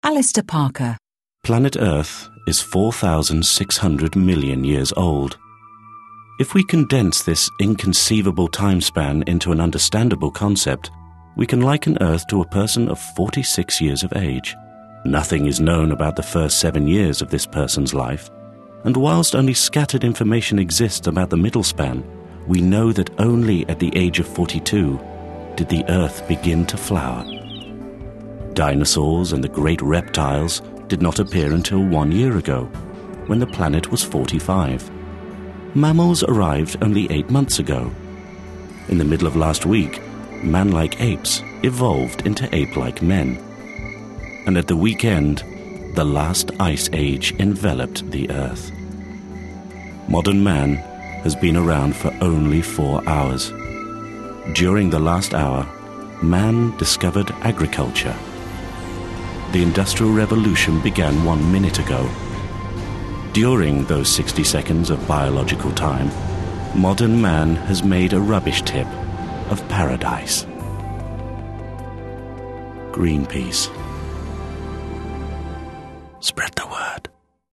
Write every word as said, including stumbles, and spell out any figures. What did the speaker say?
Alistair Parker. Planet Earth is four thousand six hundred million years old. If we condense this inconceivable time span into an understandable concept, we can liken Earth to a person of forty-six years of age. Nothing is known about the first seven years of this person's life, and whilst only scattered information exists about the middle span, we know that only at the age of forty-two did the Earth begin to flower. Dinosaurs and the great reptiles did not appear until one year ago, when the planet was forty-five. Mammals arrived only eight months ago. In the middle of last week, man-like apes evolved into ape-like men. And at the weekend, the last ice age enveloped the Earth. Modern man has been around for only four hours. During the last hour, man discovered agriculture. The Industrial Revolution began one minute ago. During those sixty seconds of biological time, modern man has made a rubbish tip of paradise. Greenpeace. Spread the word.